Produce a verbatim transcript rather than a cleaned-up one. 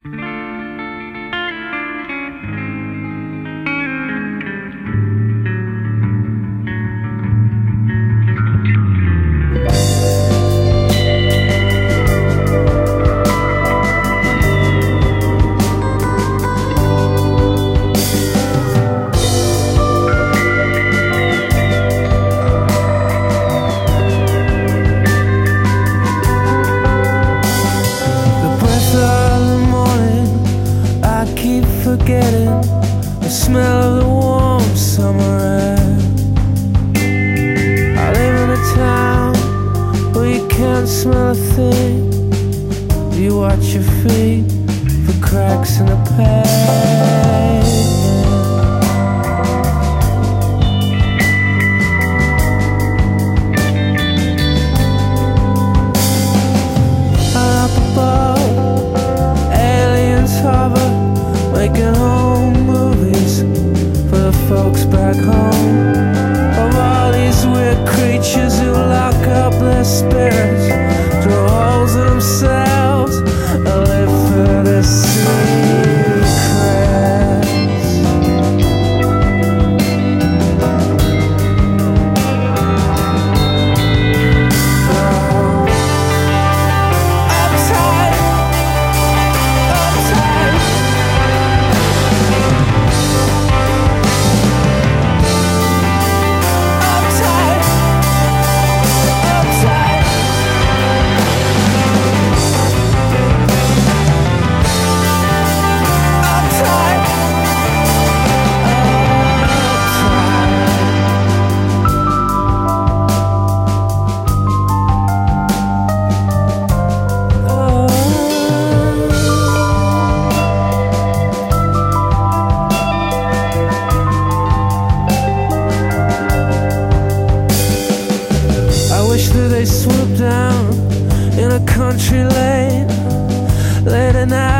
Forgetting the smell of the warm summer air. I live in a town where you can't smell a thing. You watch your feet for cracks in the pavement. Up above, aliens hover, making home movies for the folks back home. Of all these weird creatures who lock up their spirits, draw holes in themselves, and live for their secrets. Swoop down in a country lane late at night.